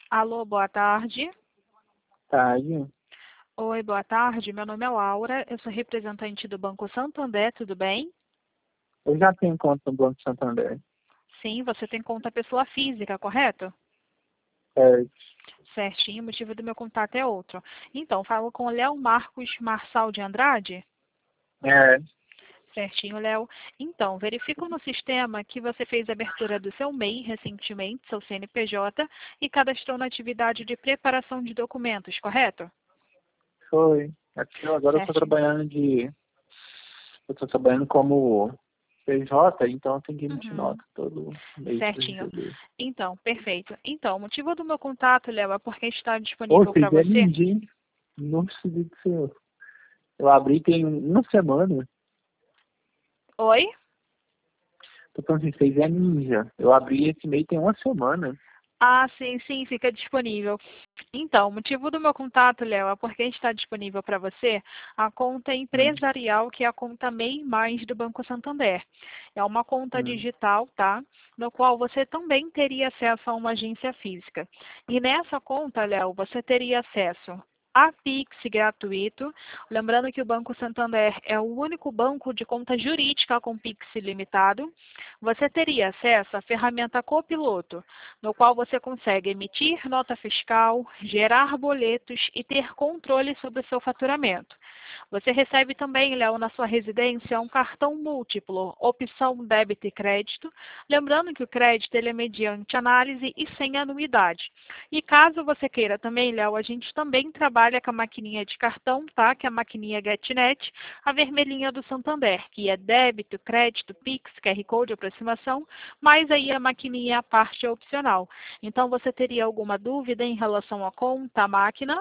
Alô, boa tarde. Tarde. Oi, boa tarde. Meu nome é Laura, eu sou representante do Banco Santander, tudo bem? Eu já tenho conta no Banco Santander. Sim, você tem conta pessoa física, correto? É, Certinho, o motivo do meu contato é outro. Então, falo com o Léo Marcos Marçal de Andrade? é, Certinho, Léo. Então, verifico no sistema que você fez a abertura do seu MEI recentemente, seu CNPJ, e cadastrou na atividade de preparação de documentos, correto? foi. Aqui agora Certinho. eu tô trabalhando como PJ, então eu tenho que emitir Uhum. nota todo mês para Certinho. receber. Então, perfeito. Então, o motivo do meu contato, Léo, é porque está Ô, disponível para vocês é você. ninja, hein? Não percebi que seu. Eu abri tem uma semana. Oi? Tô falando assim, vocês é ninja. Eu abri esse mês tem uma semana. Ah, sim, sim, fica disponível. Então, o motivo do meu contato, Léo, é porque está disponível para você a conta Hum, empresarial, que é a conta MEI Mais do Banco Santander. É uma conta hum. digital, tá? No qual você também teria acesso a uma agência física. E nessa conta, Léo, você teria acesso a Pix gratuito. Lembrando que o Banco Santander é o único banco de conta jurídica com Pix ilimitado. Você teria acesso à ferramenta Copiloto, no qual você consegue emitir nota fiscal, gerar boletos e ter controle sobre o seu faturamento. Você recebe também, Léo, na sua residência, um cartão múltiplo, opção débito e crédito. Lembrando que o crédito ele é mediante análise e sem anuidade. E caso você queira também, Léo, a gente também trabalha com a maquininha de cartão, tá? Que é a maquininha GetNet, a vermelhinha do Santander, que é débito, crédito, Pix, QR Code, aproximação, mas aí a maquininha é a parte opcional. Então, você teria alguma dúvida em relação à conta, à máquina?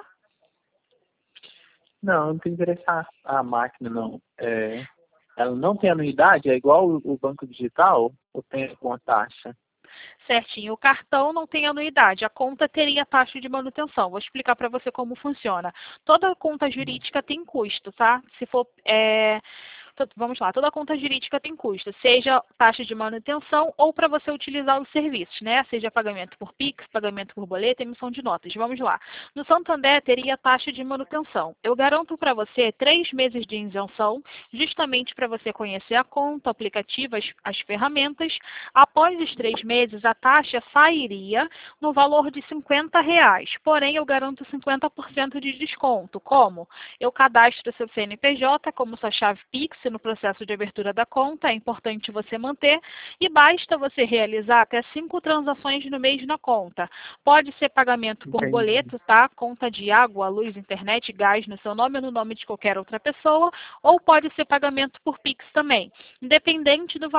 Não tem interesse a máquina, não. Ela não tem anuidade? É igual o banco digital? Ou tem alguma taxa? Certinho. O cartão não tem anuidade, a conta teria taxa de manutenção. Vou explicar para você como funciona. Toda conta jurídica tem custo, tá? Se for, vamos lá, toda conta jurídica tem custo, seja taxa de manutenção ou para você utilizar os serviços, né? Seja pagamento por Pix, pagamento por boleto, emissão de notas. Vamos lá. No Santander teria taxa de manutenção. Eu garanto para você 3 meses de isenção, justamente para você conhecer a conta, o aplicativo, as ferramentas. Após os 3 meses, a taxa sairia no valor de R$ 50, porém eu garanto 50% de desconto. Como? Eu cadastro seu CNPJ como sua chave Pix no processo de abertura da conta, é importante você manter, e basta você realizar até 5 transações no mês na conta. Pode ser pagamento por Entendi. boleto, tá? Conta de água, luz, internet, gás no seu nome ou no nome de qualquer outra pessoa, ou pode ser pagamento por Pix também. Independente do